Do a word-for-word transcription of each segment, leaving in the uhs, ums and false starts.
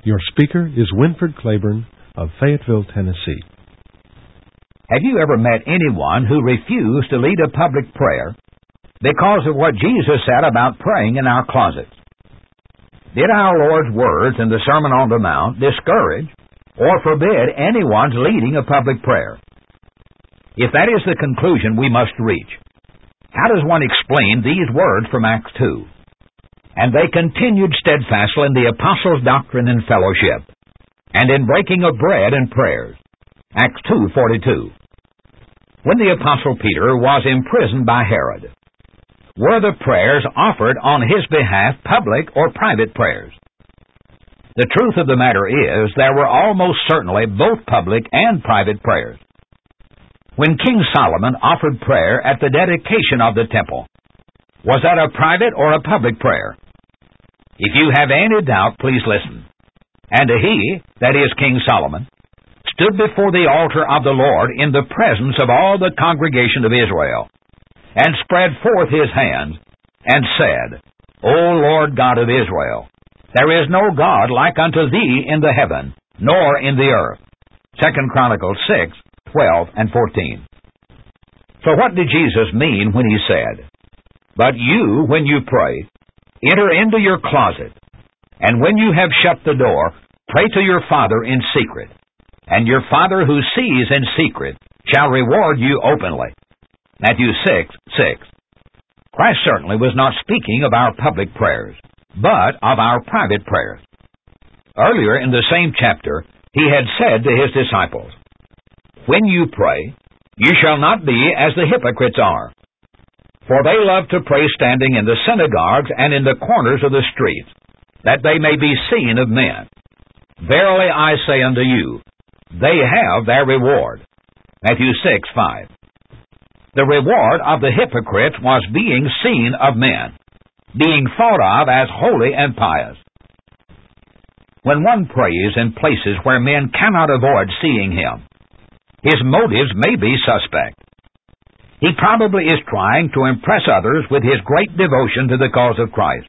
Your speaker is Winford Claiborne of Fayetteville, Tennessee. Have you ever met anyone who refused to lead a public prayer because of what Jesus said about praying in our closets? Did our Lord's words in the Sermon on the Mount discourage or forbid anyone's leading a public prayer? If that is the conclusion we must reach, how does one explain these words from Acts two? And they continued steadfastly in the apostles' doctrine and fellowship, and in breaking of bread and prayers. Acts two forty-two. When the apostle Peter was imprisoned by Herod, were the prayers offered on his behalf public or private prayers? The truth of the matter is there were almost certainly both public and private prayers. When King Solomon offered prayer at the dedication of the temple, was that a private or a public prayer? If you have any doubt, please listen. And he, that is King Solomon, stood before the altar of the Lord in the presence of all the congregation of Israel, and spread forth his hands, and said, O Lord God of Israel, there is no God like unto thee in the heaven, nor in the earth. Second Chronicles six, twelve and fourteen. So what did Jesus mean when he said, But you, when you pray, enter into your closet, and when you have shut the door, pray to your Father in secret, and your Father who sees in secret shall reward you openly. Matthew six, six. Christ certainly was not speaking of our public prayers, but of our private prayers. Earlier in the same chapter, he had said to his disciples, When you pray, you shall not be as the hypocrites are, for they love to pray standing in the synagogues and in the corners of the streets, that they may be seen of men. Verily I say unto you, they have their reward. Matthew six, five. The reward of the hypocrites was being seen of men, being thought of as holy and pious. When one prays in places where men cannot avoid seeing him, his motives may be suspect. He probably is trying to impress others with his great devotion to the cause of Christ.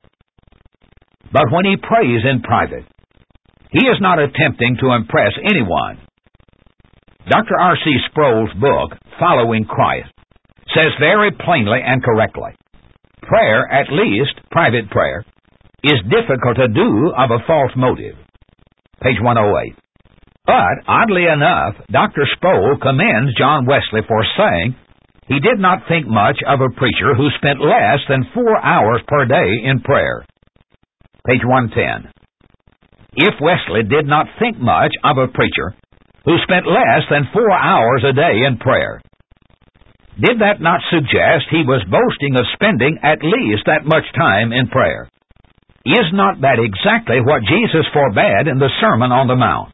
But when he prays in private, he is not attempting to impress anyone. Doctor R C Sproul's book, Following Christ, says very plainly and correctly, prayer, at least private prayer, is difficult to do of a false motive. Page one oh eight. But, oddly enough, Doctor Sproul commends John Wesley for saying he did not think much of a preacher who spent less than four hours per day in prayer. Page one ten. If Wesley did not think much of a preacher who spent less than four hours a day in prayer, did that not suggest he was boasting of spending at least that much time in prayer? Is not that exactly what Jesus forbade in the Sermon on the Mount?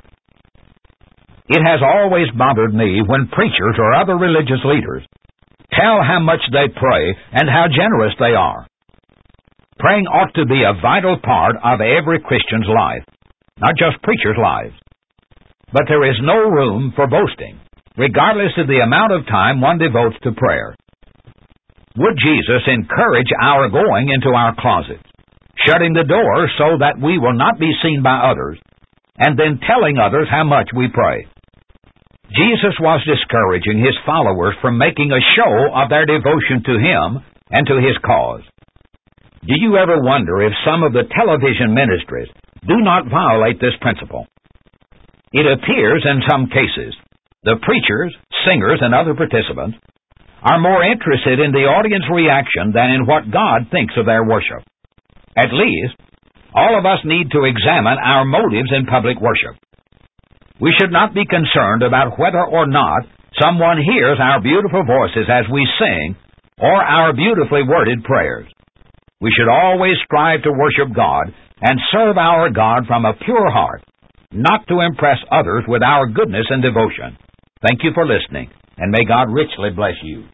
It has always bothered me when preachers or other religious leaders tell how much they pray and how generous they are. Praying ought to be a vital part of every Christian's life, not just preachers' lives. But there is no room for boasting, regardless of the amount of time one devotes to prayer. Would Jesus encourage our going into our closets, shutting the door so that we will not be seen by others, and then telling others how much we pray? Jesus was discouraging his followers from making a show of their devotion to him and to his cause. Do you ever wonder if some of the television ministries do not violate this principle? It appears in some cases the preachers, singers, and other participants are more interested in the audience reaction than in what God thinks of their worship. At least, all of us need to examine our motives in public worship. We should not be concerned about whether or not someone hears our beautiful voices as we sing or our beautifully worded prayers. We should always strive to worship God and serve our God from a pure heart, not to impress others with our goodness and devotion. Thank you for listening, and may God richly bless you.